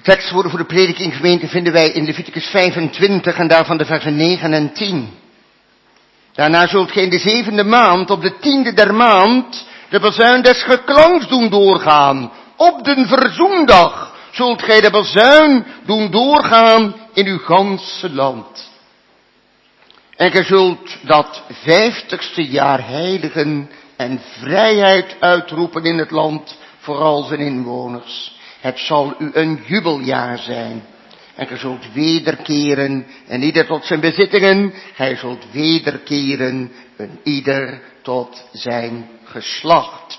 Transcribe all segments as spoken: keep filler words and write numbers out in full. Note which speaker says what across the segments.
Speaker 1: Tekstwoorden voor de prediking gemeente vinden wij in Leviticus vijfentwintig en daarvan de versen negen en tien. Daarna zult gij in de zevende maand, op de tiende der maand, de bazuin des geklanks doen doorgaan. Op den verzoendag zult gij de bazuin doen doorgaan in uw ganse land. En gij zult dat vijftigste jaar heiligen en vrijheid uitroepen in het land voor al zijn inwoners. Het zal u een jubeljaar zijn. En gij zult wederkeren, en ieder tot zijn bezittingen. Gij zult wederkeren, en ieder tot zijn geslacht.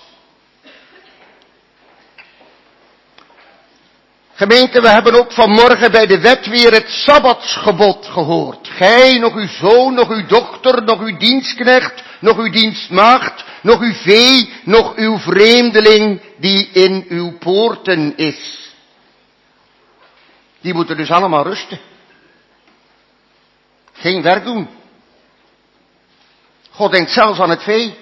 Speaker 1: Gemeente, we hebben ook vanmorgen bij de wet weer het Sabbatsgebod gehoord. Gij, nog uw zoon, nog uw dochter, nog uw dienstknecht, nog uw dienstmaagd, nog uw vee, nog uw vreemdeling die in uw poorten is. Die moeten dus allemaal rusten. Geen werk doen. God denkt zelfs aan het vee.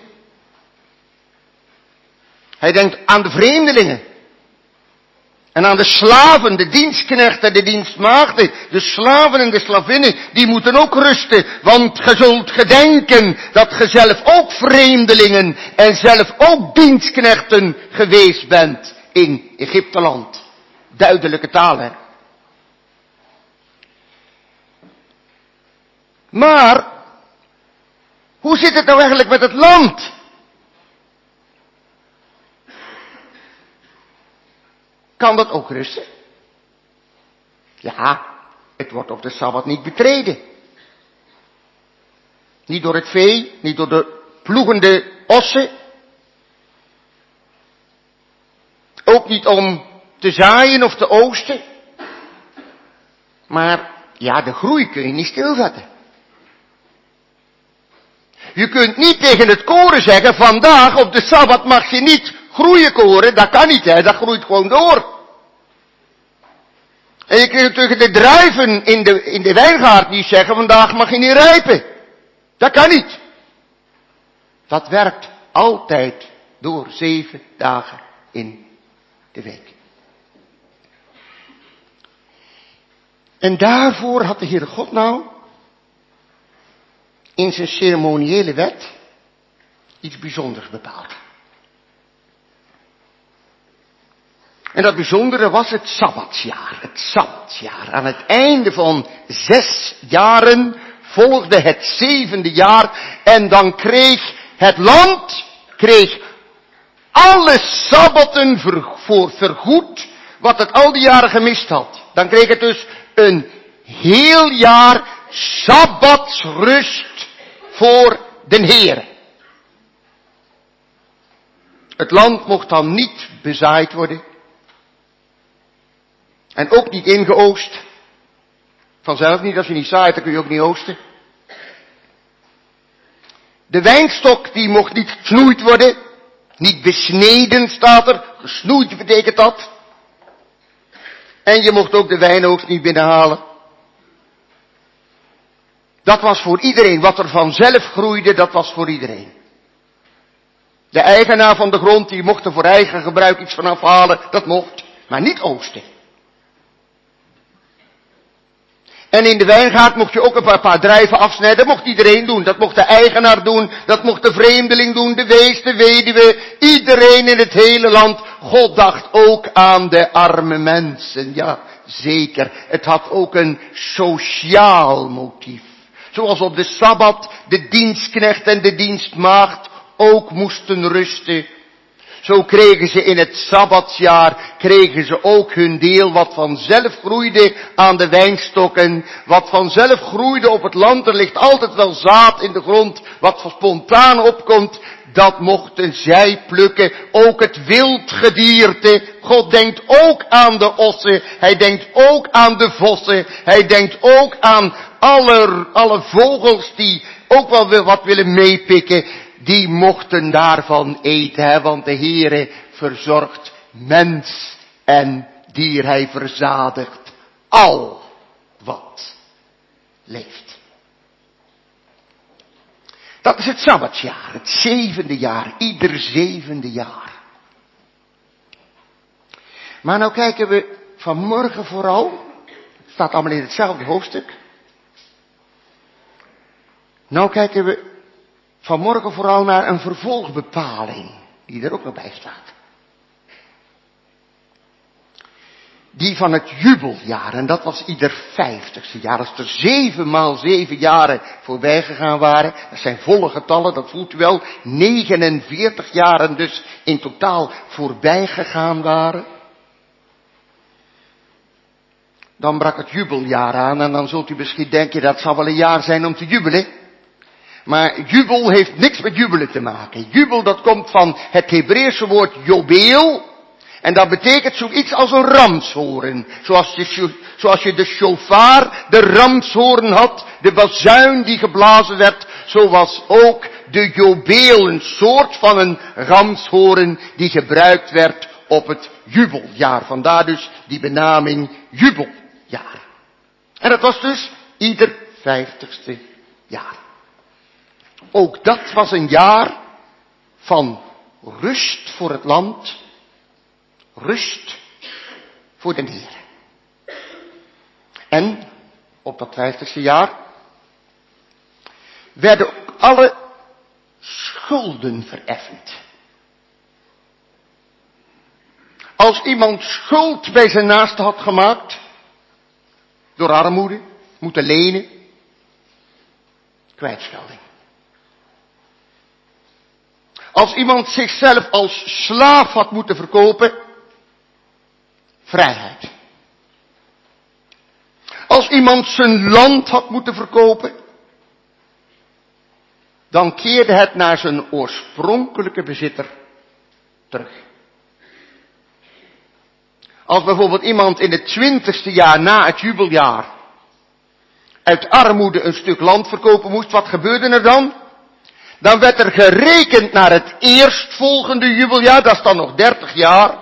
Speaker 1: Hij denkt aan de vreemdelingen. En aan de slaven, de dienstknechten, de dienstmaagden, de slaven en de slavinnen, die moeten ook rusten. Want ge zult gedenken dat ge zelf ook vreemdelingen en zelf ook dienstknechten geweest bent in Egypteland. Duidelijke taal, hè. Maar, hoe zit het nou eigenlijk met het land? Kan dat ook rusten? Ja, het wordt op de Sabbat niet betreden. Niet door het vee, niet door de ploegende ossen. Ook niet om te zaaien of te oosten. Maar, ja, de groei kun je niet stilzetten. Je kunt niet tegen het koren zeggen, vandaag op de Sabbat mag je niet groeien koren. Dat kan niet, hè, dat groeit gewoon door. En je kunt tegen de druiven in de, in de wijngaard niet zeggen, vandaag mag je niet rijpen. Dat kan niet. Dat werkt altijd door zeven dagen in de week. En daarvoor had de Heere God nou in zijn ceremoniële wet iets bijzonders bepaald. En dat bijzondere was het Sabbatsjaar. Het Sabbatsjaar. Aan het einde van zes jaren volgde het zevende jaar. En dan kreeg het land, kreeg alle Sabbatten ver, voor vergoed wat het al die jaren gemist had. Dan kreeg het dus een heel jaar Sabbatsrust voor den Heere. Het land mocht dan niet bezaaid worden. En ook niet ingeoost. Vanzelf niet, als je niet zaait, dan kun je ook niet oosten. De wijnstok, die mocht niet gesnoeid worden. Niet besneden, staat er. Gesnoeid betekent dat. En je mocht ook de wijnoogst niet binnenhalen. Dat was voor iedereen. Wat er vanzelf groeide, dat was voor iedereen. De eigenaar van de grond, die mocht er voor eigen gebruik iets van afhalen. Dat mocht. Maar niet oosten. En in de wijngaard mocht je ook een paar, paar druiven afsnijden. Dat mocht iedereen doen. Dat mocht de eigenaar doen. Dat mocht de vreemdeling doen. De wees, de weduwe. Iedereen in het hele land. God dacht ook aan de arme mensen. Ja, zeker. Het had ook een sociaal motief. Zoals op de Sabbat de dienstknecht en de dienstmaagd ook moesten rusten. Zo kregen ze in het Sabbatsjaar, kregen ze ook hun deel wat vanzelf groeide aan de wijnstokken. Wat vanzelf groeide op het land. Er ligt altijd wel zaad in de grond, wat spontaan opkomt. Dat mochten zij plukken. Ook het wildgedierte. God denkt ook aan de ossen. Hij denkt ook aan de vossen. Hij denkt ook aan alle, alle vogels die ook wel wat willen meepikken. Die mochten daarvan eten, hè, want de Heere verzorgt mens en dier. Hij verzadigt al wat leeft. Dat is het Sabbatsjaar, het zevende jaar, ieder zevende jaar. Maar nou kijken we vanmorgen vooral, het staat allemaal in hetzelfde hoofdstuk. Nou kijken we vanmorgen vooral naar een vervolgbepaling, die er ook nog bij staat. Die van het jubeljaar, en dat was ieder vijftigste jaar. Als er zeven maal zeven jaren voorbij gegaan waren, dat zijn volle getallen, dat voelt u wel, negenenveertig jaren dus in totaal voorbij gegaan waren. Dan brak het jubeljaar aan en dan zult u misschien denken, dat zal wel een jaar zijn om te jubelen. Maar jubel heeft niks met jubelen te maken. Jubel, dat komt van het Hebreeuwse woord jobeel. En dat betekent zoiets als een ramshoorn. Zoals je, zoals je de shofar, de ramshoorn had, de bazuin die geblazen werd. Zo was ook de jobeel een soort van een ramshoorn die gebruikt werd op het jubeljaar. Vandaar dus die benaming jubeljaar. En dat was dus ieder vijftigste jaar. Ook dat was een jaar van rust voor het land. Rust voor de Heer. En op dat vijftigste jaar werden ook alle schulden vereffend. Als iemand schuld bij zijn naaste had gemaakt, door armoede, moeten lenen, kwijtschelding. Als iemand zichzelf als slaaf had moeten verkopen, vrijheid. Als iemand zijn land had moeten verkopen, dan keerde het naar zijn oorspronkelijke bezitter terug. Als bijvoorbeeld iemand in het twintigste jaar na het jubeljaar uit armoede een stuk land verkopen moest, wat gebeurde er dan? Dan werd er gerekend naar het eerstvolgende jubeljaar, dat is dan nog dertig jaar.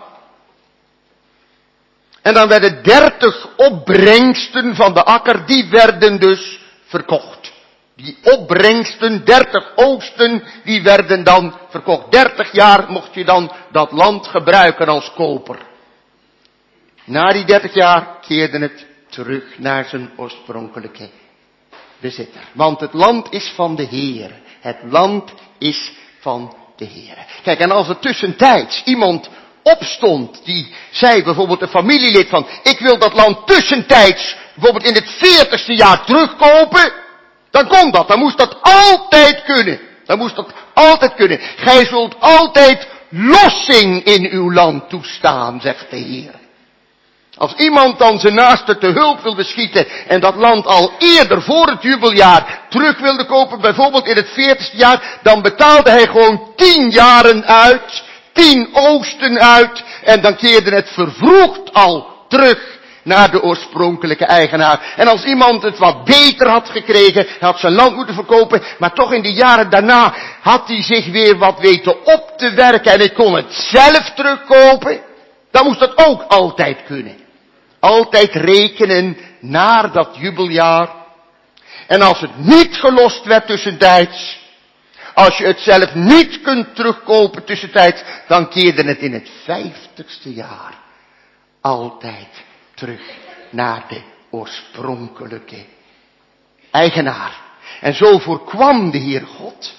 Speaker 1: En dan werden dertig opbrengsten van de akker, die werden dus verkocht. Die opbrengsten, dertig oogsten, die werden dan verkocht. dertig jaar mocht je dan dat land gebruiken als koper. Na die dertig jaar keerde het terug naar zijn oorspronkelijke bezitter. Want het land is van de Heer. Het land is van de Heer. Kijk, en als er tussentijds iemand opstond, die zei bijvoorbeeld een familielid van, ik wil dat land tussentijds, bijvoorbeeld in het veertigste jaar terugkopen, dan kon dat, dan moest dat altijd kunnen. Dan moest dat altijd kunnen. Gij zult altijd lossing in uw land toestaan, zegt de Heer. Als iemand dan zijn naaste te hulp wilde schieten en dat land al eerder voor het jubeljaar terug wilde kopen, bijvoorbeeld in het veertigste jaar, dan betaalde hij gewoon tien jaren uit, tien oogsten uit, en dan keerde het vervroegd al terug naar de oorspronkelijke eigenaar. En als iemand het wat beter had gekregen, had zijn land moeten verkopen, maar toch in de jaren daarna had hij zich weer wat weten op te werken en hij kon het zelf terugkopen, dan moest dat ook altijd kunnen. Altijd rekenen naar dat jubeljaar. En als het niet gelost werd tussentijds, als je het zelf niet kunt terugkopen tussentijds, dan keerde het in het vijftigste jaar altijd terug naar de oorspronkelijke eigenaar. En zo voorkwam de Heer God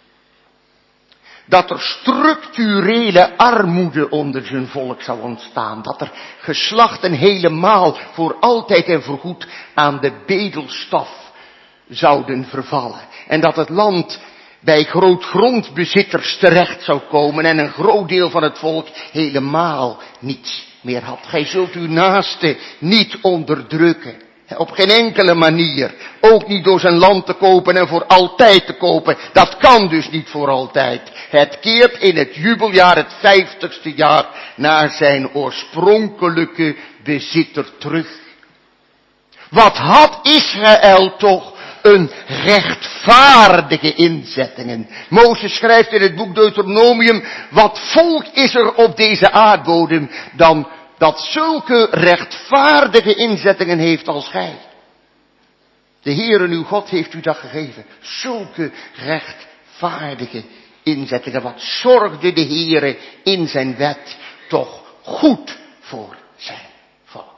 Speaker 1: dat er structurele armoede onder zijn volk zou ontstaan. Dat er geslachten helemaal voor altijd en voorgoed aan de bedelstaf zouden vervallen. En dat het land bij grootgrondbezitters terecht zou komen en een groot deel van het volk helemaal niets meer had. Gij zult uw naaste niet onderdrukken. Op geen enkele manier. Ook niet door zijn land te kopen en voor altijd te kopen. Dat kan dus niet voor altijd. Het keert in het jubeljaar, het vijftigste jaar, naar zijn oorspronkelijke bezitter terug. Wat had Israël toch een rechtvaardige inzettingen. Mozes schrijft in het boek Deuteronomium, wat volk is er op deze aardbodem dan dat zulke rechtvaardige inzettingen heeft als gij. De Heere uw God heeft u dat gegeven. Zulke rechtvaardige inzettingen. Wat zorgde de Heere in zijn wet toch goed voor zijn volk.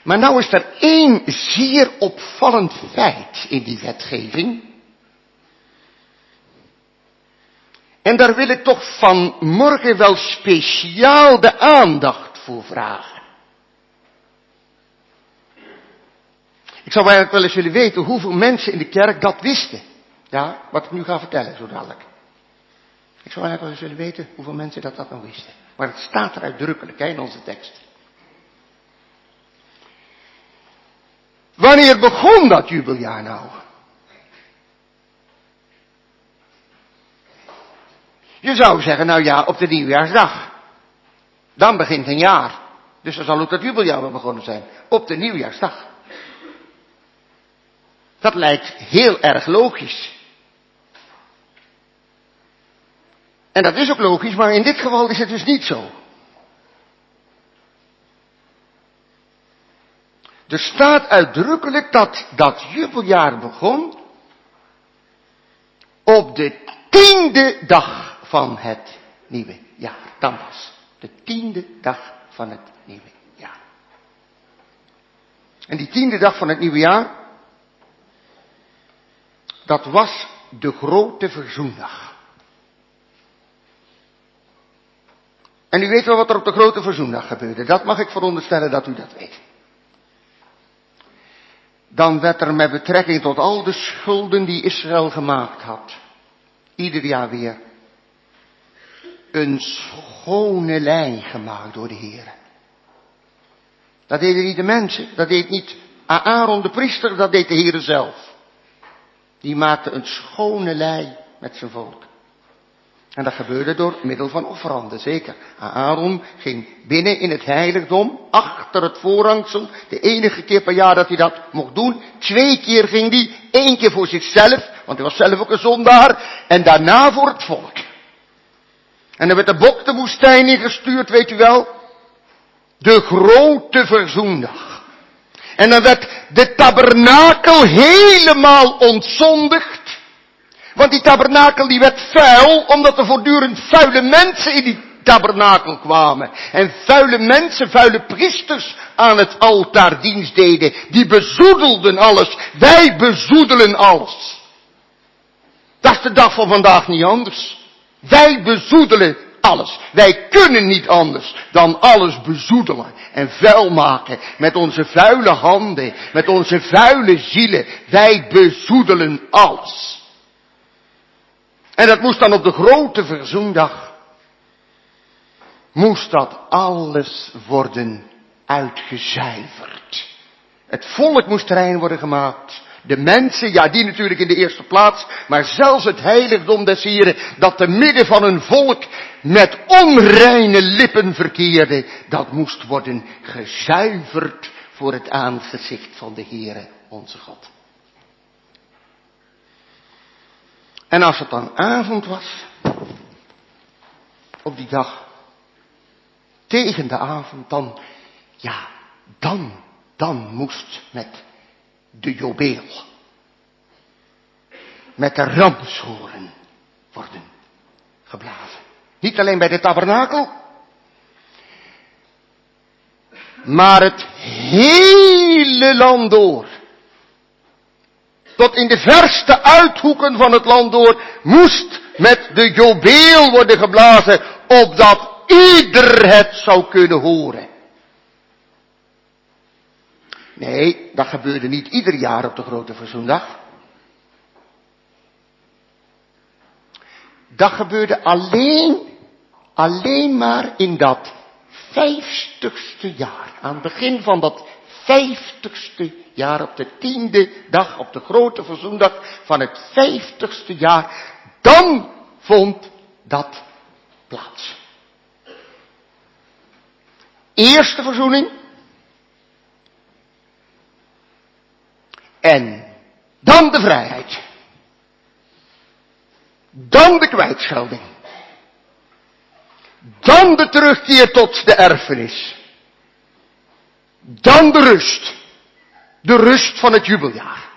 Speaker 1: Maar nou is er één zeer opvallend feit in die wetgeving. En daar wil ik toch vanmorgen wel speciaal de aandacht voor vragen. Ik zou eigenlijk wel eens willen weten hoeveel mensen in de kerk dat wisten. Ja, wat ik nu ga vertellen zo dadelijk. Ik zou eigenlijk wel eens willen weten hoeveel mensen dat dat nou wisten. Maar het staat er uitdrukkelijk hè, in onze tekst. Wanneer begon dat jubeljaar nou? Je zou zeggen, nou ja, op de nieuwjaarsdag. Dan begint een jaar. Dus dan zal ook dat jubeljaar wel begonnen zijn. Op de nieuwjaarsdag. Dat lijkt heel erg logisch. En dat is ook logisch, maar in dit geval is het dus niet zo. Er staat uitdrukkelijk dat dat jubeljaar begon op de tiende dag van het nieuwe jaar. Dan was de tiende dag van het nieuwe jaar. En die tiende dag van het nieuwe jaar, dat was de grote verzoendag. En u weet wel wat er op de grote verzoendag gebeurde. Dat mag ik veronderstellen dat u dat weet. Dan werd er met betrekking tot al de schulden die Israël gemaakt had, ieder jaar weer, een schone lei gemaakt door de Heer. Dat deden niet de mensen, dat deed niet Aaron de priester, dat deed de Heer zelf. Die maakte een schone lei met zijn volk. En dat gebeurde door middel van offeranden, zeker. Aaron ging binnen in het heiligdom, achter het voorhangsel, de enige keer per jaar dat hij dat mocht doen. Twee keer ging hij, één keer voor zichzelf, want hij was zelf ook een zondaar, en daarna voor het volk. En dan werd de bok de woestijn ingestuurd, weet u wel. De grote verzoendag. En dan werd de tabernakel helemaal ontzondigd. Want die tabernakel die werd vuil, omdat er voortdurend vuile mensen in die tabernakel kwamen. En vuile mensen, vuile priesters aan het altaar dienst deden. Die bezoedelden alles. Wij bezoedelen alles. Dat is de dag van vandaag niet anders. Wij bezoedelen alles. Wij kunnen niet anders dan alles bezoedelen en vuil maken met onze vuile handen, met onze vuile zielen. Wij bezoedelen alles. En dat moest dan op de grote verzoendag, moest dat alles worden uitgezuiverd. Het volk moest rein worden gemaakt. De mensen, ja die natuurlijk in de eerste plaats, maar zelfs het heiligdom des Heren, dat te midden van een volk met onreine lippen verkeerde, dat moest worden gezuiverd voor het aangezicht van de Heere, onze God. En als het dan avond was, op die dag, tegen de avond, dan, ja, dan, dan moest met de jobeel, met de ramshoren worden geblazen. Niet alleen bij de tabernakel, maar het hele land door. Tot in de verste uithoeken van het land door moest met de jobeel worden geblazen, opdat ieder het zou kunnen horen. Nee, dat gebeurde niet ieder jaar op de grote verzoendag. Dat gebeurde alleen, alleen maar in dat vijftigste jaar. Aan het begin van dat vijftigste jaar, op de tiende dag, op de grote verzoendag van het vijftigste jaar, dan vond dat plaats. Eerste verzoening. En dan de vrijheid. Dan de kwijtschelding. Dan de terugkeer tot de erfenis. Dan de rust. De rust van het jubeljaar.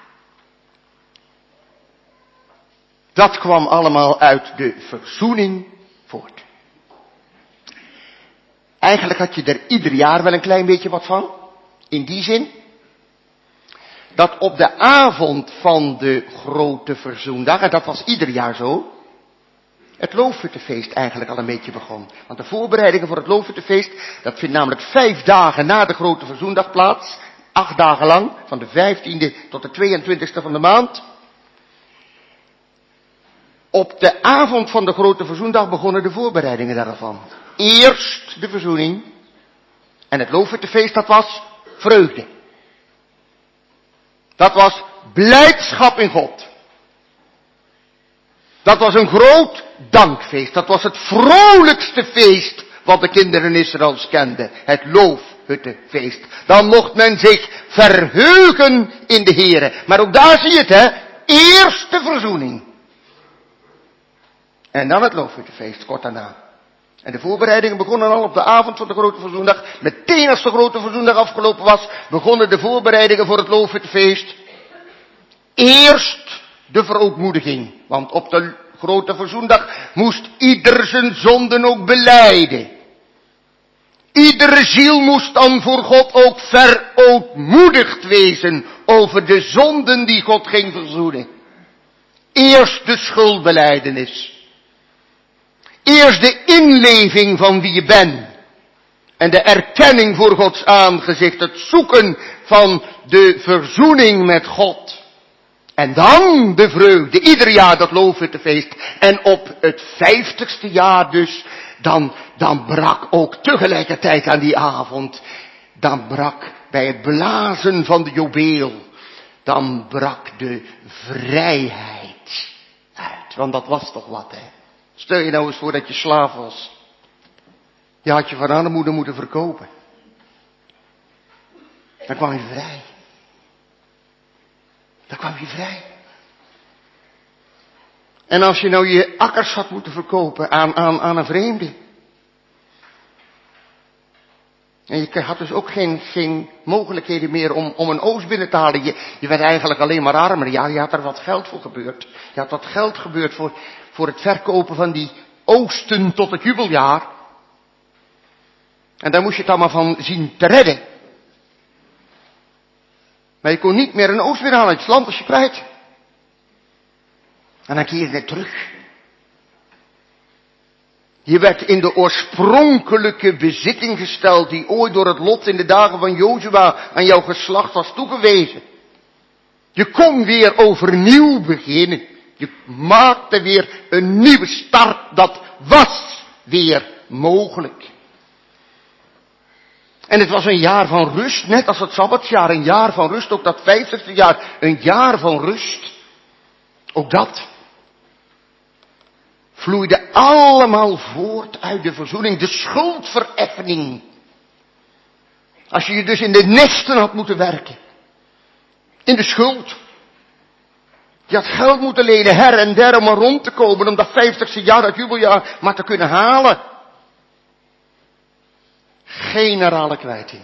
Speaker 1: Dat kwam allemaal uit de verzoening voort. Eigenlijk had je er ieder jaar wel een klein beetje wat van. In die zin dat op de avond van de grote verzoendag, en dat was ieder jaar zo, het Loofhuttenfeest eigenlijk al een beetje begon. Want de voorbereidingen voor het Loofhuttenfeest, dat vindt namelijk vijf dagen na de grote verzoendag plaats. Acht dagen lang, van de vijftiende tot de tweeëntwintigste van de maand. Op de avond van de grote verzoendag begonnen de voorbereidingen daarvan. Eerst de verzoening. En het Loofhuttenfeest, dat was vreugde. Dat was blijdschap in God. Dat was een groot dankfeest. Dat was het vrolijkste feest wat de kinderen Israëls kenden. Het Loofhuttenfeest. Dan mocht men zich verheugen in de Here. Maar ook daar zie je het, hè. Eerst de verzoening. En dan het Loofhuttenfeest, kort daarna. En de voorbereidingen begonnen al op de avond van de grote verzoendag. Meteen als de grote verzoendag afgelopen was, begonnen de voorbereidingen voor het Loofhuttenfeest. Eerst de verootmoediging. Want op de grote verzoendag moest ieder zijn zonden ook belijden. Iedere ziel moest dan voor God ook verootmoedigd wezen over de zonden die God ging verzoenen. Eerst de schuldbelijdenis. Eerst de inleving van wie je bent. En de erkenning voor Gods aangezicht. Het zoeken van de verzoening met God. En dan de vreugde. Ieder jaar dat Loofhuttenfeest. En op het vijftigste jaar dus. Dan, dan brak ook tegelijkertijd aan die avond. Dan brak bij het blazen van de jobeel. Dan brak de vrijheid uit. Want dat was toch wat, hè. Stel je nou eens voor dat je slaaf was. Je had je van armoede moeten verkopen. Dan kwam je vrij. Dan kwam je vrij. En als je nou je akkers had moeten verkopen aan, aan, aan een vreemde. En je had dus ook geen, geen mogelijkheden meer om, om een oogst binnen te halen. Je, je werd eigenlijk alleen maar armer. Ja, je had er wat geld voor gebeurd. Je had wat geld gebeurd voor, voor het verkopen van die oogsten tot het jubeljaar. En daar moest je het allemaal van zien te redden. Maar je kon niet meer een oogst weer halen. Het land was je kwijt. En dan keer je weer terug. Je werd in de oorspronkelijke bezitting gesteld die ooit door het lot in de dagen van Jozua aan jouw geslacht was toegewezen. Je kon weer overnieuw beginnen. Je maakte weer een nieuwe start. Dat was weer mogelijk. En het was een jaar van rust, net als het Sabbatsjaar. Een jaar van rust, ook dat vijftigste jaar. Een jaar van rust. Ook dat vloeide allemaal voort uit de verzoening. De schuldvereffening. Als je je dus in de nesten had moeten werken. In de schuld. Je had geld moeten lenen her en der om maar rond te komen. Om dat vijftigste jaar, dat jubeljaar, maar te kunnen halen. Generale kwijting.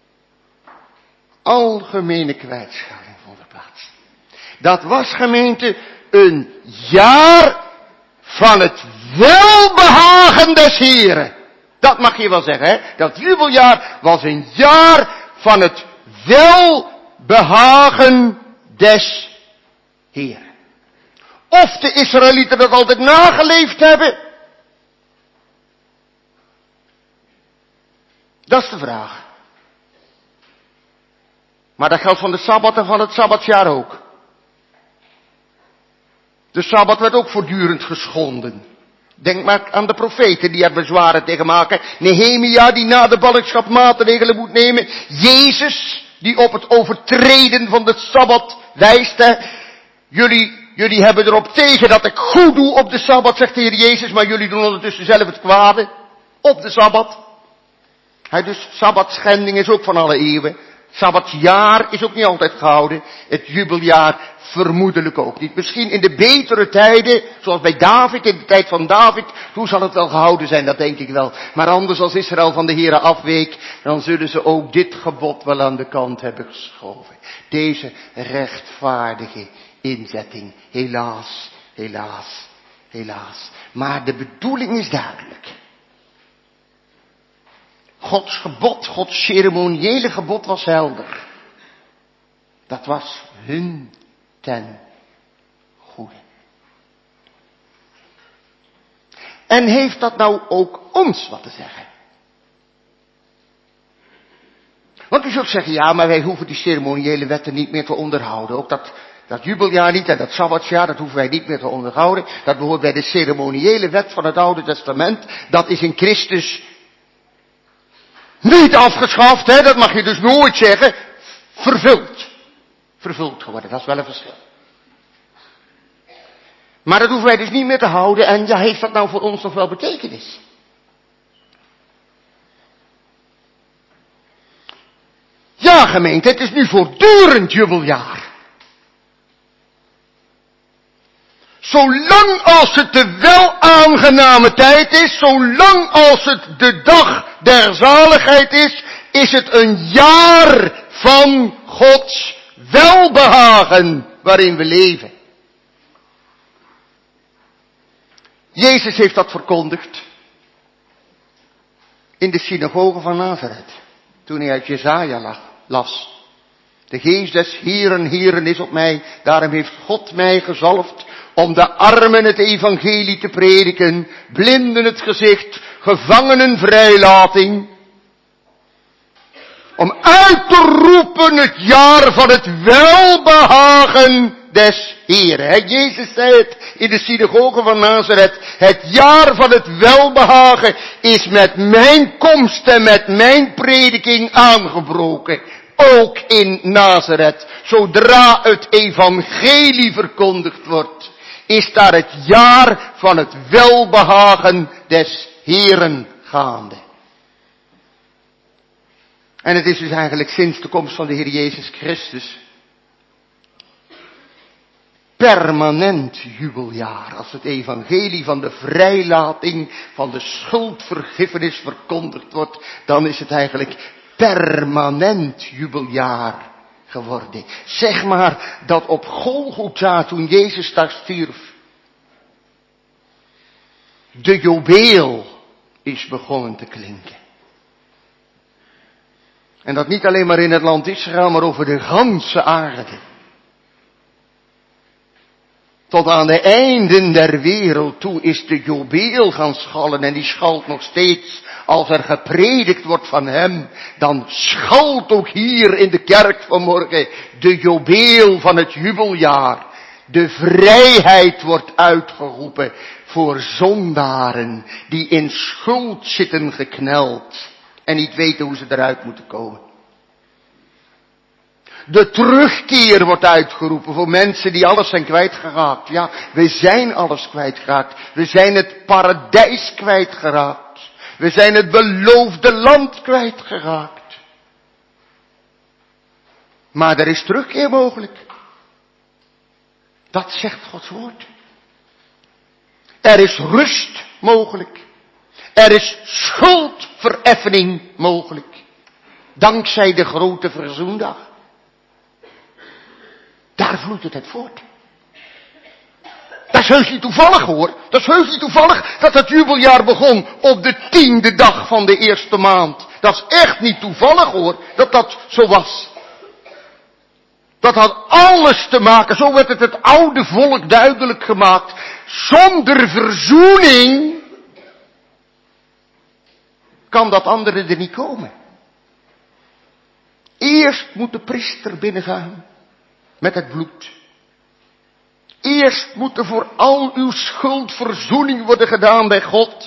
Speaker 1: Algemene kwijtschelding vond er plaats. Dat was, gemeente, een jaar van het welbehagen des Heren. Dat mag je wel zeggen, hè. Dat jubeljaar was een jaar van het welbehagen des Heren. Of de Israëlieten dat altijd nageleefd hebben. Dat is de vraag. Maar dat geldt van de Sabbat en van het Sabbatsjaar ook. De Sabbat werd ook voortdurend geschonden. Denk maar aan de profeten die er bezwaren tegen maken. Nehemia die na de ballingschap maatregelen moet nemen. Jezus die op het overtreden van de Sabbat wijst. Jullie, jullie hebben erop tegen dat ik goed doe op de Sabbat, zegt de Heer Jezus. Maar jullie doen ondertussen zelf het kwade. Op de Sabbat. He, dus Sabbatschending is ook van alle eeuwen. Sabbatsjaar is ook niet altijd gehouden. Het jubeljaar vermoedelijk ook niet. Misschien in de betere tijden, zoals bij David, in de tijd van David, toen zal het wel gehouden zijn, dat denk ik wel. Maar anders als Israël van de Here afweek, dan zullen ze ook dit gebod wel aan de kant hebben geschoven. Deze rechtvaardige inzetting. Helaas, helaas, helaas. Maar de bedoeling is duidelijk. Gods gebod, Gods ceremoniële gebod was helder. Dat was hun ten goede. En heeft dat nou ook ons wat te zeggen? Want u zult zeggen, ja, maar wij hoeven die ceremoniële wetten niet meer te onderhouden. Ook dat, dat jubeljaar niet en dat sabbatsjaar, dat hoeven wij niet meer te onderhouden. Dat behoort bij de ceremoniële wet van het Oude Testament. Dat is in Christus niet afgeschaft, hè? Dat mag je dus nooit zeggen. Vervuld. Vervuld geworden, dat is wel een verschil. Maar dat hoeven wij dus niet meer te houden. En ja, heeft dat nou voor ons nog wel betekenis? Ja, gemeente, het is nu voortdurend jubeljaar. Zolang als het de wel aangename tijd is, zolang als het de dag der zaligheid is, is het een jaar van Gods welbehagen waarin we leven. Jezus heeft dat verkondigd in de synagoge van Nazareth, toen hij uit Jesaja las. De geest des Heeren, Heeren is op mij, daarom heeft God mij gezalfd om de armen het evangelie te prediken, blinden het gezicht, gevangenen vrijlating. Om uit te roepen het jaar van het welbehagen des Heeren. Jezus zei het in de synagoge van Nazareth. Het jaar van het welbehagen is met mijn komst en met mijn prediking aangebroken. Ook in Nazareth. Zodra het evangelie verkondigd wordt, is daar het jaar van het welbehagen des Heeren gaande. En het is dus eigenlijk sinds de komst van de Heer Jezus Christus permanent jubeljaar. Als het evangelie van de vrijlating, van de schuldvergiffenis verkondigd wordt, dan is het eigenlijk permanent jubeljaar geworden. Zeg maar dat op Golgotha, toen Jezus daar stierf, de jubeel is begonnen te klinken. En dat niet alleen maar in het land Israël, maar over de ganse aarde. Tot aan de einden der wereld toe is de jubeel gaan schallen. En die schalt nog steeds. Als er gepredikt wordt van hem, dan schalt ook hier in de kerk vanmorgen de jubeel van het jubeljaar. De vrijheid wordt uitgeroepen voor zondaren die in schuld zitten gekneld en niet weten hoe ze eruit moeten komen. De terugkeer wordt uitgeroepen voor mensen die alles zijn kwijtgeraakt. Ja, we zijn alles kwijtgeraakt. We zijn het paradijs kwijtgeraakt. We zijn het beloofde land kwijtgeraakt. Maar er is terugkeer mogelijk. Dat zegt Gods woord. Er is rust mogelijk. Er is schuldvereffening mogelijk. Dankzij de grote verzoendag. Daar vloeit het uit voort. Dat is heus niet toevallig hoor. Dat is heus niet toevallig dat het jubeljaar begon op de tiende dag van de eerste maand. Dat is echt niet toevallig hoor, dat dat zo was. Dat had alles te maken, zo werd het het oude volk duidelijk gemaakt. Zonder verzoening kan dat andere er niet komen. Eerst moet de priester binnengaan met het bloed. Eerst moet er voor al uw schuld verzoening worden gedaan bij God.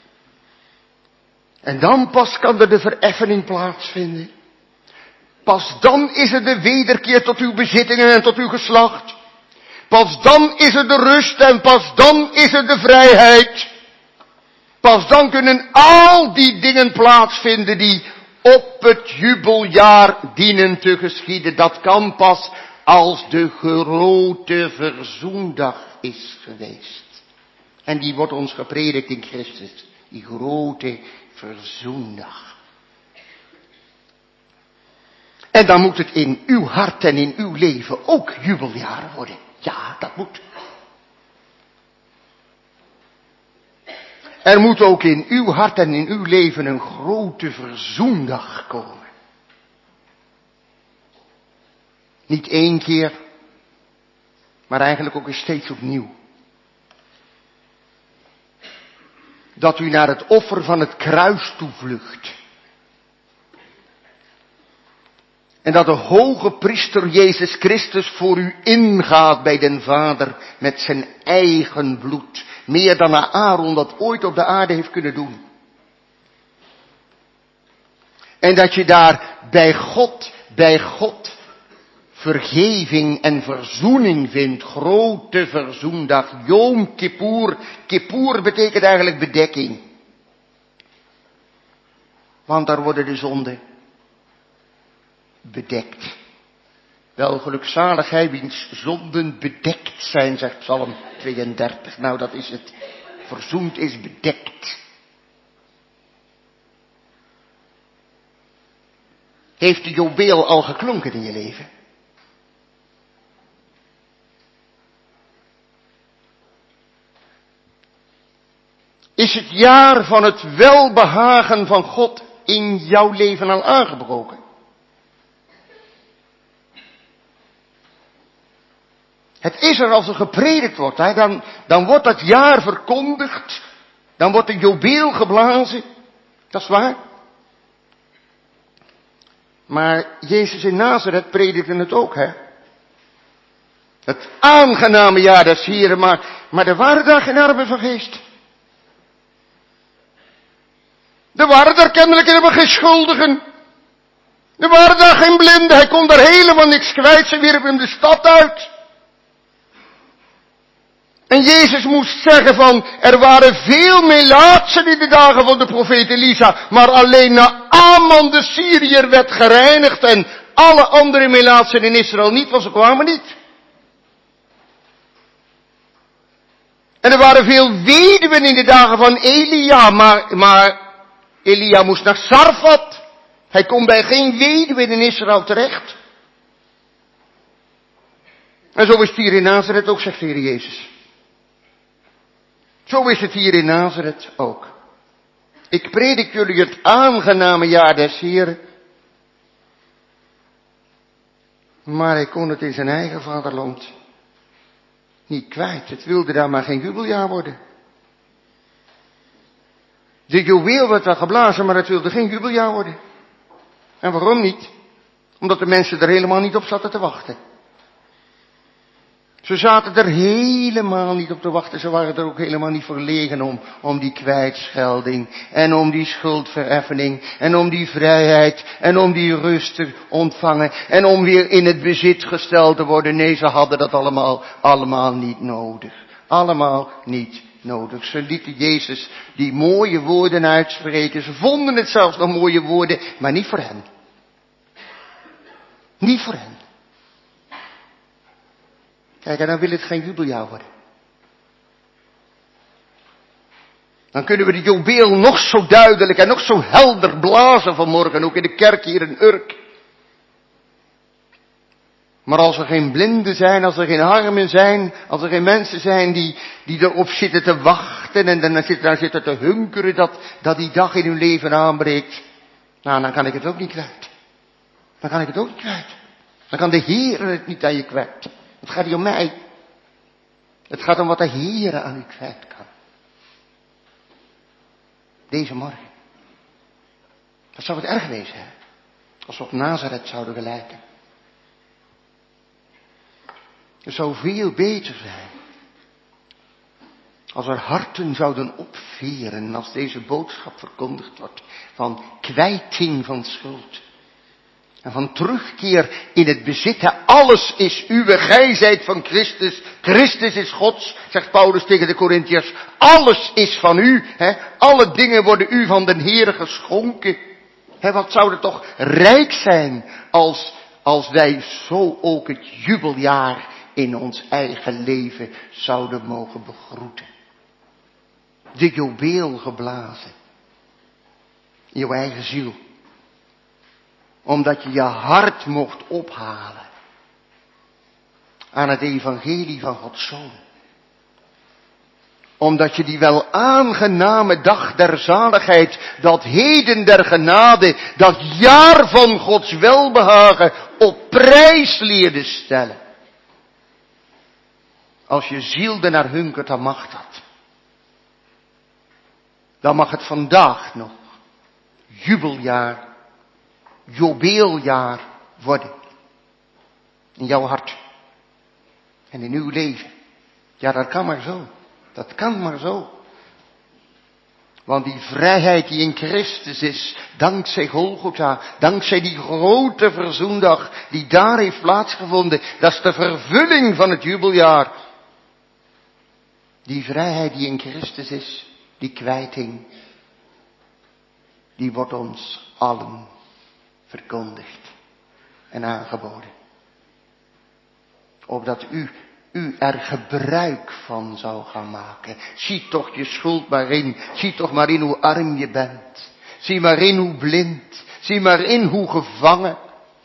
Speaker 1: En dan pas kan er de vereffening plaatsvinden. Pas dan is er de wederkeer tot uw bezittingen en tot uw geslacht. Pas dan is er de rust en pas dan is er de vrijheid. Pas dan kunnen al die dingen plaatsvinden die op het jubeljaar dienen te geschieden. Dat kan pas als de grote verzoendag is geweest. En die wordt ons gepredikt in Christus. Die grote verzoendag. En dan moet het in uw hart en in uw leven ook jubeljaar worden. Ja, dat moet. Er moet ook in uw hart en in uw leven een grote verzoendag komen. Niet één keer, maar eigenlijk ook eens steeds opnieuw. Dat u naar het offer van het kruis toevlucht. En dat de hoge priester Jezus Christus voor u ingaat bij den Vader met zijn eigen bloed. Meer dan Aaron dat ooit op de aarde heeft kunnen doen. En dat je daar bij God, bij God vergeving en verzoening vindt. Grote verzoendag. Yom Kippur. Kippur betekent eigenlijk bedekking. Want daar worden de zonden bedekt. Wel gelukzalig hij wiens zonden bedekt zijn, zegt Psalm tweeëndertig. Nou, dat is het. Verzoend is bedekt. Heeft de jobeel al geklonken in je leven? Is het jaar van het welbehagen van God in jouw leven al aangebroken? Het is er als er gepredikt wordt, hè? Dan, dan wordt dat jaar verkondigd, dan wordt de jobeel geblazen, dat is waar. Maar Jezus in Nazareth predikte het ook, hè. Het aangename jaar des Heren, maar, maar er waren daar geen armen van geest. Er waren daar kennelijk helemaal geen schuldigen. Er waren daar geen blinden, hij kon daar helemaal niks kwijt, ze wierpen hem de stad uit. En Jezus moest zeggen van, er waren veel melaatsen in de dagen van de profeet Elisa, maar alleen Naaman de Syriër werd gereinigd en alle andere melaatsen in Israël niet, want ze kwamen niet. En er waren veel weduwen in de dagen van Elia, maar, maar Elia moest naar Sarfat. Hij kon bij geen weduwen in Israël terecht. En zo is het hier in Nazareth ook, zegt de Heer Jezus. Zo is het hier in Nazareth ook. Ik predik jullie het aangename jaar des Heren. Maar hij kon het in zijn eigen vaderland niet kwijt. Het wilde daar maar geen jubeljaar worden. De juweel werd wel geblazen, maar het wilde geen jubeljaar worden. En waarom niet? Omdat de mensen er helemaal niet op zaten te wachten. Ze zaten er helemaal niet op te wachten. Ze waren er ook helemaal niet verlegen om. Om die kwijtschelding. En om die schuldvereffening. En om die vrijheid. En om die rust te ontvangen. En om weer in het bezit gesteld te worden. Nee, ze hadden dat allemaal, allemaal niet nodig. Allemaal niet nodig. Ze lieten Jezus die mooie woorden uitspreken. Ze vonden het zelfs nog mooie woorden. Maar niet voor hen. Niet voor hen. Kijk, en dan wil het geen jubeljaar worden. Dan kunnen we de jubeel nog zo duidelijk en nog zo helder blazen vanmorgen, ook in de kerk hier in Urk. Maar als er geen blinden zijn, als er geen armen zijn, als er geen mensen zijn die, die erop zitten te wachten en dan zitten, daar zitten te hunkeren dat, dat die dag in hun leven aanbreekt, nou, dan kan ik het ook niet kwijt. Dan kan ik het ook niet kwijt. Dan kan de Heer het niet aan je kwijt. Het gaat niet om mij. Het gaat om wat de Heer aan u kwijt kan. Deze morgen. Dat zou het erg wezen, hè? Als we op Nazareth zouden gelijken. Het zou veel beter zijn. Als er harten zouden opveren als deze boodschap verkondigd wordt. Van kwijting van schuld. En van terugkeer in het bezit. Alles is uwe, gij zijt van Christus. Christus is Gods, zegt Paulus tegen de Korintiërs. Alles is van u. Hè? Alle dingen worden u van den Heere geschonken. Hè, wat zou het toch rijk zijn als, als wij zo ook het jubeljaar in ons eigen leven zouden mogen begroeten. De jubeel geblazen. In jouw eigen ziel. Omdat je je hart mocht ophalen aan het evangelie van Gods Zoon. Omdat je die wel aangename dag der zaligheid, dat heden der genade, dat jaar van Gods welbehagen op prijs leerde stellen. Als je ziel ernaar hunkert, dan mag dat. Dan mag het vandaag nog jubeljaar, jubileeljaar worden. In jouw hart. En in uw leven. Ja, dat kan maar zo. Dat kan maar zo. Want die vrijheid die in Christus is, dankzij Golgotha, dankzij die grote verzoendag die daar heeft plaatsgevonden, dat is de vervulling van het jubeljaar. Die vrijheid die in Christus is, die kwijting, die wordt ons allen verkondigd en aangeboden. Opdat u, u er gebruik van zou gaan maken. Zie toch je schuld maar in. Zie toch maar in hoe arm je bent. Zie maar in hoe blind. Zie maar in hoe gevangen.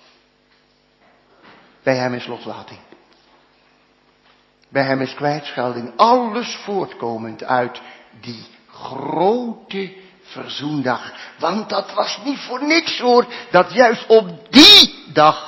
Speaker 1: Bij hem is loslating. Bij hem is kwijtschelding. Alles voortkomend uit die grote verzoendag. Want dat was niet voor niks hoor. Dat juist op die dag.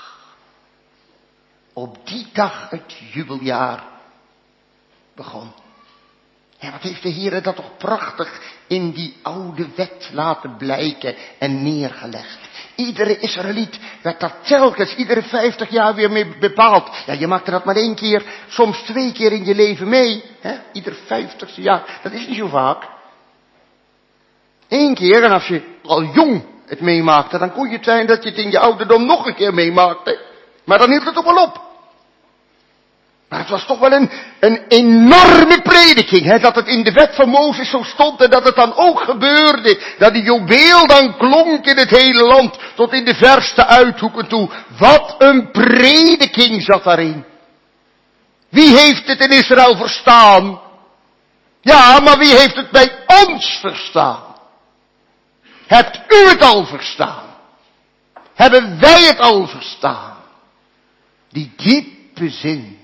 Speaker 1: Op die dag het jubeljaar begon. En wat heeft de Heer dat toch prachtig in die oude wet laten blijken en neergelegd. Iedere Israëliet werd daar telkens, iedere vijftig jaar weer mee bepaald. Ja, je maakte dat maar één keer, soms twee keer in je leven mee. Hè? Ieder vijftigste jaar, dat is niet zo vaak. Eén keer, en als je al jong het meemaakte, dan kon je het zijn dat je het in je ouderdom nog een keer meemaakte. Maar dan hield het ook wel op. Maar het was toch wel een, een enorme prediking, hè, dat het in de wet van Mozes zo stond en dat het dan ook gebeurde. Dat die jubeel dan klonk in het hele land, tot in de verste uithoeken toe. Wat een prediking zat daarin. Wie heeft het in Israël verstaan? Ja, maar wie heeft het bij ons verstaan? Hebt u het al verstaan? Hebben wij het al verstaan? Die diepe zin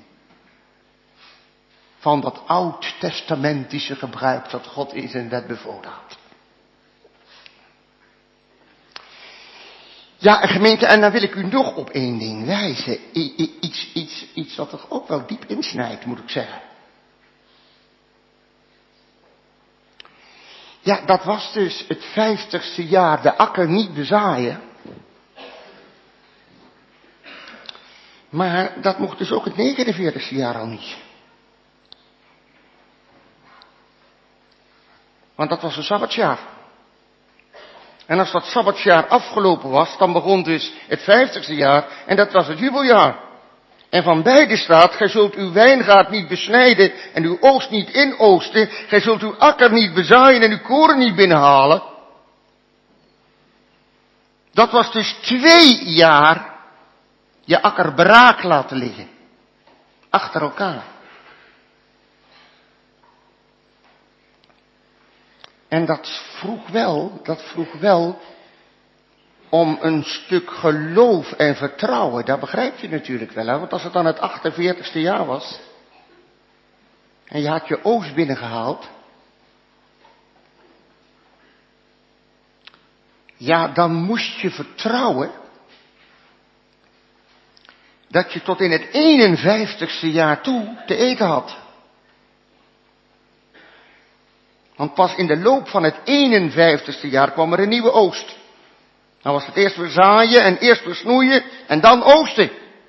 Speaker 1: van dat oud-testamentische gebruik dat God in zijn wet bevolen had. Ja, gemeente, en dan wil ik u nog op één ding wijzen. I- I- iets, iets, iets wat toch ook wel diep insnijdt, moet ik zeggen. Ja, dat was dus het vijftigste jaar de akker niet bezaaien. Maar dat mocht dus ook het negenenveertigste jaar al niet. Want dat was een sabbatsjaar. En als dat sabbatsjaar afgelopen was, dan begon dus het vijftigste jaar en dat was het jubeljaar. En van beide staat, gij zult uw wijngaard niet besnijden en uw oogst niet inoosten. Gij zult uw akker niet bezaaien en uw koren niet binnenhalen. Dat was dus twee jaar je akker braak laten liggen. Achter elkaar. En dat vroeg wel, dat vroeg wel om een stuk geloof en vertrouwen. Dat begrijp je natuurlijk wel, hè? Want als het dan het achtenveertigste jaar was en je had je oogst binnengehaald, ja, dan moest je vertrouwen dat je tot in het eenenvijftigste jaar toe te eten had. Want pas in de loop van het eenenvijftigste jaar kwam er een nieuwe oogst. Dan was het eerst weer zaaien en eerst weer snoeien en dan oogsten.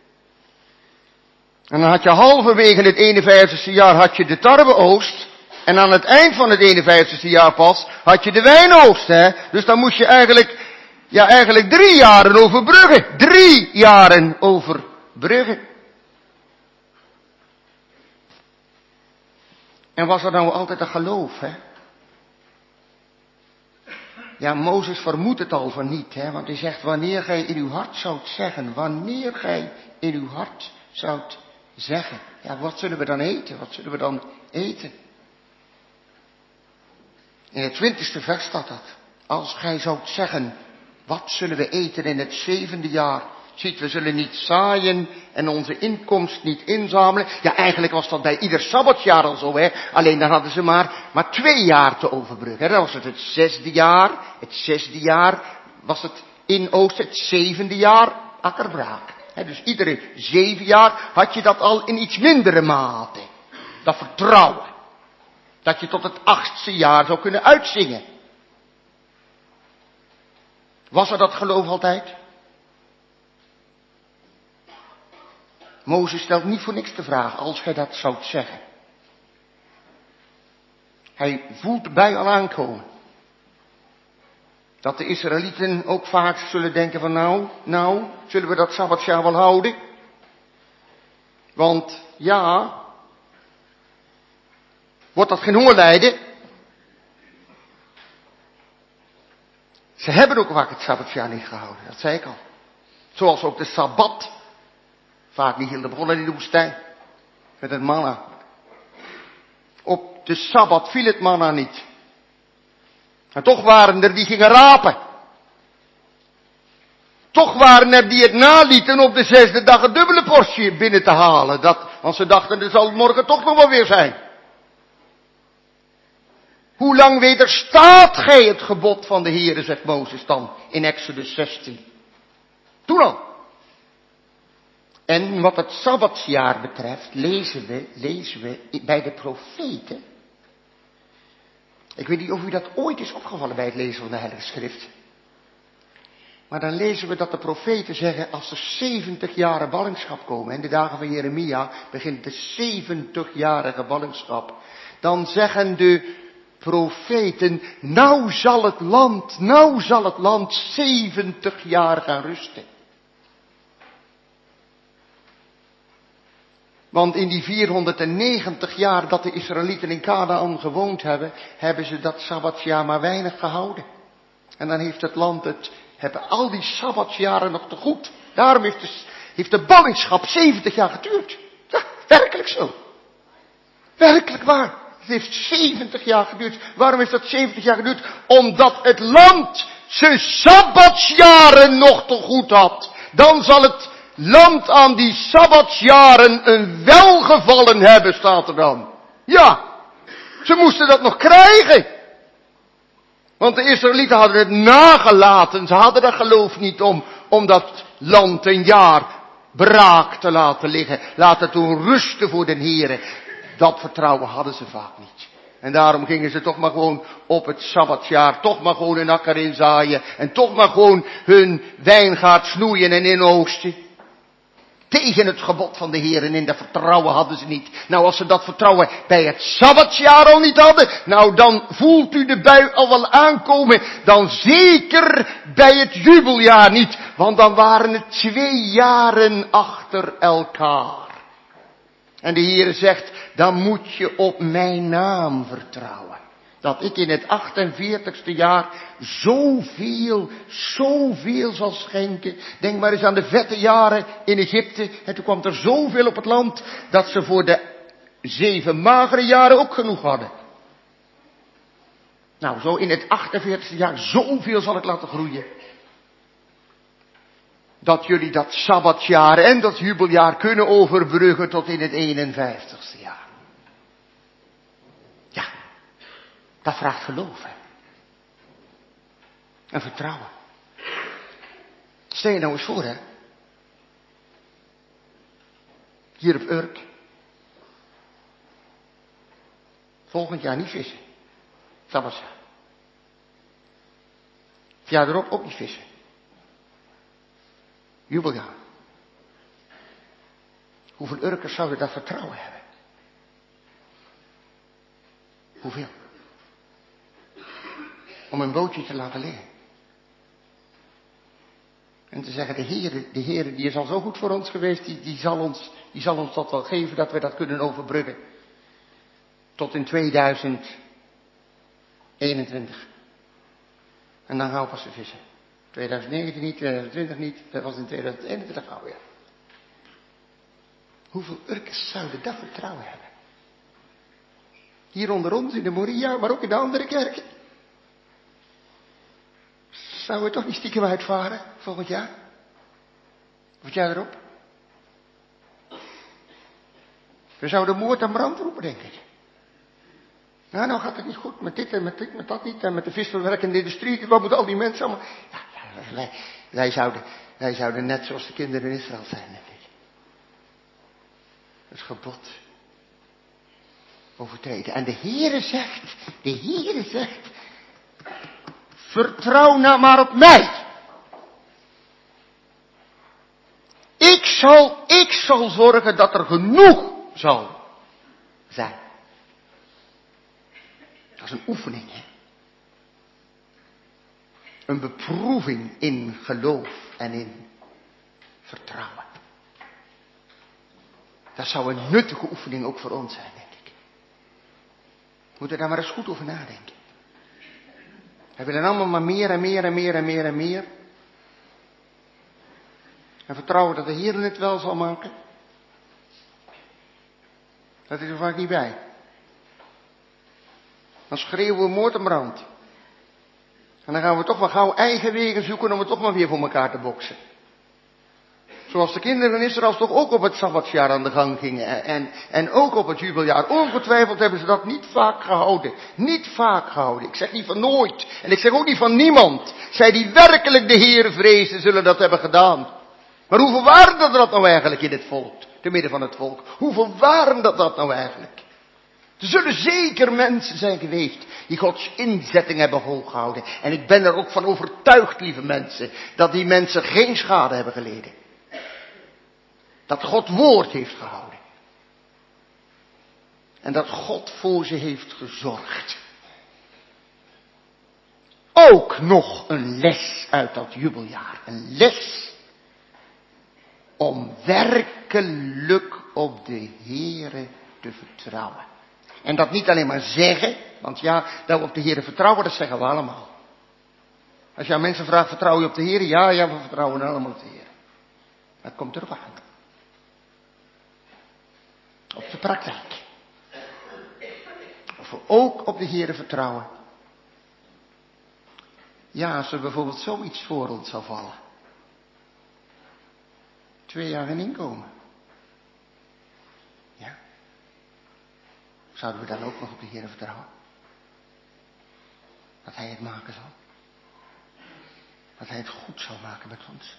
Speaker 1: En dan had je halverwege het eenenvijftigste jaar had je de tarweoogst. En aan het eind van het eenenvijftigste jaar pas had je de wijnoogst. Hè? Dus dan moest je eigenlijk, ja eigenlijk drie jaren overbruggen. Drie jaren overbruggen. En was er nou altijd een geloof, hè? Ja, Mozes vermoedt het al van niet, hè, want hij zegt, wanneer gij in uw hart zoudt zeggen, wanneer gij in uw hart zoudt zeggen. Ja, wat zullen we dan eten? Wat zullen we dan eten? In het twintigste vers staat dat. Als gij zoudt zeggen, wat zullen we eten in het zevende jaar Ziet, we zullen niet zaaien en onze inkomst niet inzamelen. Ja, eigenlijk was dat bij ieder sabbatsjaar al zo, hè. Alleen dan hadden ze maar, maar twee jaar te overbruggen. Dan was het het zesde jaar. Het zesde jaar was het in Oost het zevende jaar akkerbraak. He, dus iedere zeven jaar had je dat al in iets mindere mate. Dat vertrouwen. Dat je tot het achtste jaar zou kunnen uitzingen. Was er dat geloof altijd? Mozes stelt niet voor niks de vraag als gij dat zou zeggen. Hij voelt de bui al aankomen. Dat de Israëlieten ook vaak zullen denken van nou, nou, zullen we dat sabbatsjaar wel houden? Want ja, wordt dat geen hongerlijden? Ze hebben ook vaak het sabbatsjaar niet gehouden, dat zei ik al. Zoals ook de sabbat vaak niet hielden, begonnen in de woestijn. Met het manna. Op de sabbat viel het manna niet. En toch waren er die gingen rapen. Toch waren er die het nalieten op de zesde dag een dubbele portie binnen te halen. Dat, want ze dachten, er zal morgen toch nog wel weer zijn. Hoe lang wederstaat gij het gebod van de Heere, zegt Mozes dan in Exodus zestien. Toen al. En wat het sabbatsjaar betreft, lezen we, lezen we bij de profeten. Ik weet niet of u dat ooit is opgevallen bij het lezen van de Heilige Schrift. Maar dan lezen we dat de profeten zeggen, als er zeventig jaren ballingschap komen, en de dagen van Jeremia begint de zeventigjarige ballingschap, dan zeggen de profeten, nou zal het land, nou zal het land zeventig jaar gaan rusten. Want in die vierhonderdnegentig jaar dat de Israëlieten in Kanaan gewoond hebben, hebben ze dat sabbatsjaar maar weinig gehouden. En dan heeft het land het, hebben al die sabbatsjaren nog te goed. Daarom heeft de, heeft de ballingschap zeventig jaar geduurd. Ja, werkelijk zo. Werkelijk waar. Het heeft zeventig jaar geduurd. Waarom heeft dat zeventig jaar geduurd? Omdat het land zijn sabbatsjaren nog te goed had. Dan zal het land aan die sabbatsjaren een welgevallen hebben, staat er dan. Ja, ze moesten dat nog krijgen. Want de Israëlieten hadden het nagelaten. Ze hadden er geloof niet om, om dat land een jaar braak te laten liggen. Laten toen rusten voor den Heere. Dat vertrouwen hadden ze vaak niet. En daarom gingen ze toch maar gewoon op het sabbatsjaar, toch maar gewoon een akker inzaaien. En toch maar gewoon hun wijngaard snoeien en inoosten. Tegen het gebod van de Heer en in dat vertrouwen hadden ze niet. Nou, als ze dat vertrouwen bij het sabbatsjaar al niet hadden, nou dan voelt u de bui al wel aankomen. Dan zeker bij het jubeljaar niet, want dan waren het twee jaren achter elkaar. En de Heer zegt, dan moet je op mijn naam vertrouwen. Dat ik in het achtenveertigste jaar zoveel, zoveel zal schenken. Denk maar eens aan de vette jaren in Egypte. En toen kwam er zoveel op het land, dat ze voor de zeven magere jaren ook genoeg hadden. Nou, zo in het achtenveertigste jaar, zoveel zal ik laten groeien. Dat jullie dat sabbatsjaar en dat jubeljaar kunnen overbruggen tot in het eenenvijftigste jaar. Ja, dat vraagt geloof, hè. En vertrouwen. Stel je nou eens voor, hè. Hier op Urk. Volgend jaar niet vissen. Sabbatsjaar. Het jaar erop ook niet vissen. Jubeljaar. Hoeveel Urkers zouden dat vertrouwen hebben? Hoeveel? Om een bootje te laten liggen. En te zeggen, de Heere, de Heere die is al zo goed voor ons geweest, die, die, zal ons, die zal ons dat wel geven dat we dat kunnen overbruggen. Tot in tweeduizend eenentwintig. En dan gaan we pas weer vissen. tweeduizend negentien niet, tweeduizend twintig niet, dat was in tweeduizend eenentwintig gauw weer. Hoeveel Urkers zouden dat vertrouwen hebben? Hier onder ons in de Moria, maar ook in de andere kerken. Zouden we toch niet stiekem uitvaren volgend jaar? Wat jij erop? We zouden moord en brand roepen, denk ik. Nou, nou gaat het niet goed met dit en met dit, met dat niet. En met de visverwerkende industrie. Wat moeten al die mensen allemaal... Ja, ja, wij, wij, zouden, wij zouden net zoals de kinderen in Israël zijn, denk ik. Het gebod overtreden. En de Heere zegt, de Heere zegt, vertrouw nou maar op mij. Ik zal, ik zal zorgen dat er genoeg zal zijn. Dat is een oefening, hè. Een beproeving in geloof en in vertrouwen. Dat zou een nuttige oefening ook voor ons zijn, denk ik. We moeten daar maar eens goed over nadenken. We willen allemaal maar meer en meer en meer en meer en meer. En vertrouwen dat de Heer het wel zal maken. Dat is er vaak niet bij. Dan schreeuwen we moord en brand. En dan gaan we toch wel gauw eigen wegen zoeken om het toch maar weer voor elkaar te boksen. Zoals de kinderen van Israël toch ook op het Sabbatsjaar aan de gang gingen. En, en ook op het jubeljaar. Ongetwijfeld hebben ze dat niet vaak gehouden. Niet vaak gehouden. Ik zeg niet van nooit. En ik zeg ook niet van niemand. Zij die werkelijk de Heer vrezen zullen dat hebben gedaan. Maar hoeveel waren dat, dat nou eigenlijk in het volk? Te midden van het volk. Hoeveel waren dat dat nou eigenlijk? Er zullen zeker mensen zijn geweest die Gods inzetting hebben volgehouden. En ik ben er ook van overtuigd, lieve mensen, dat die mensen geen schade hebben geleden. Dat God woord heeft gehouden. En dat God voor ze heeft gezorgd. Ook nog een les uit dat jubeljaar. Een les om werkelijk op de Heere te vertrouwen. En dat niet alleen maar zeggen, want ja, dat we op de Heere vertrouwen, dat zeggen we allemaal. Als je aan mensen vraagt, vertrouw je op de Heere? Ja, ja, we vertrouwen allemaal op de Heere. Dat komt erop aan. Op de praktijk. Of we ook op de Heere vertrouwen. Ja, als er bijvoorbeeld zoiets voor ons zou vallen. Twee jaar geen inkomen. Ja. Zouden we dan ook nog op de Heere vertrouwen? Dat Hij het maken zal. Dat Hij het goed zal maken met ons.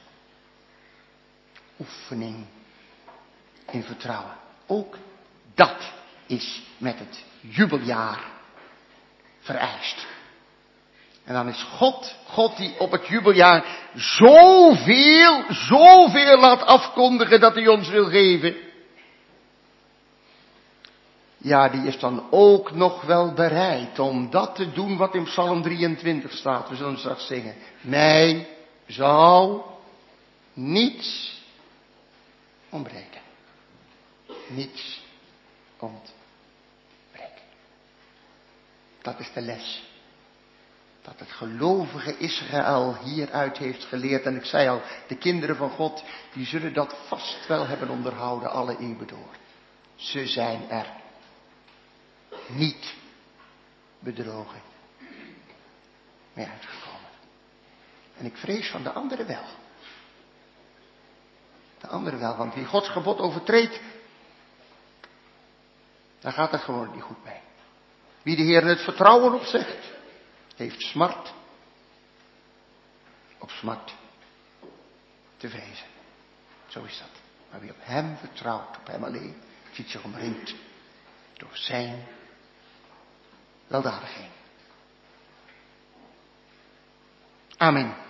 Speaker 1: Oefening in vertrouwen. Ook dat is met het jubeljaar vereist. En dan is God, God die op het jubeljaar zoveel, zoveel laat afkondigen dat Hij ons wil geven. Ja, die is dan ook nog wel bereid om dat te doen wat in Psalm drieëntwintig staat. We zullen straks zingen. Mij zal niets ontbreken. Niets ontbreken. Dat is de les. Dat het gelovige Israël hieruit heeft geleerd. En ik zei al, de kinderen van God, die zullen dat vast wel hebben onderhouden alle eeuwen door. Ze zijn er niet bedrogen mee uitgekomen. En ik vrees van de anderen wel. De anderen wel, want wie Gods gebod overtreedt, daar gaat het gewoon niet goed mee. Wie de Heer het vertrouwen op zegt, heeft smart op smart te vrezen. Zo is dat. Maar wie op Hem vertrouwt, op Hem alleen, ziet zich omringd door zijn weldadigheid. Amen.